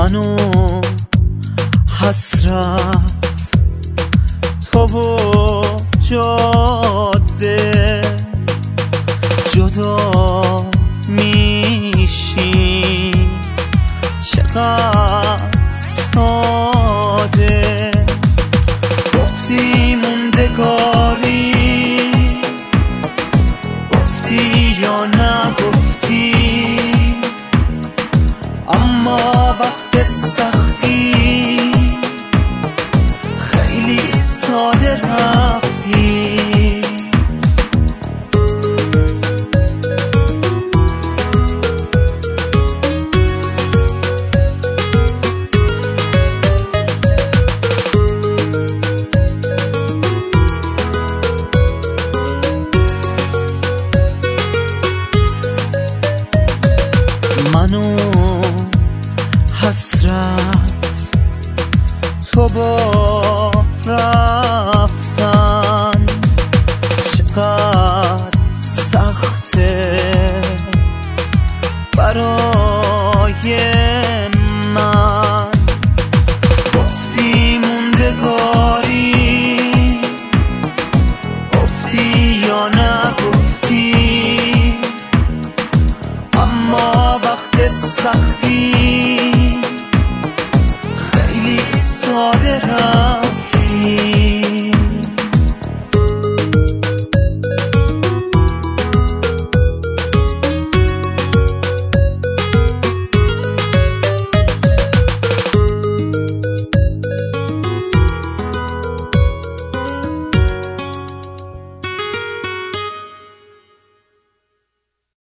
منو حسرت تو و جاده جدا میشی چقدر ساده گفتی موندگاری گفتی یا نگفتی اما وقت سختی خیلی ساده رفتی منو حسرت تو با رفتن چقدر سخته برای من گفتی موندگاری گفتی یا نگفتی اما وقت سختی